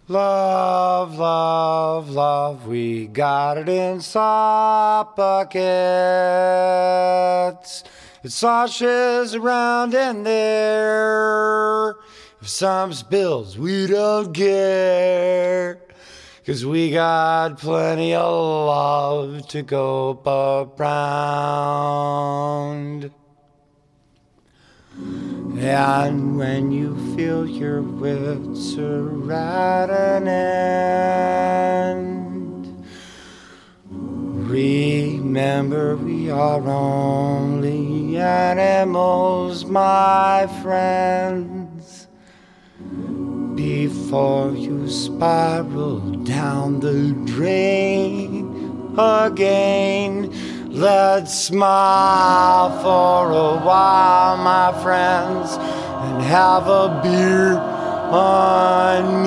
Love, love, love, we got it in soft buckets. It sloshes around in there. If some spills, we don't care. 'Cause we got plenty of love to go around. And when you feel your wits are at an end, remember we are only animals, my friends. Before you spiral down the drain again, let's smile for a while, my friends, and have a beer on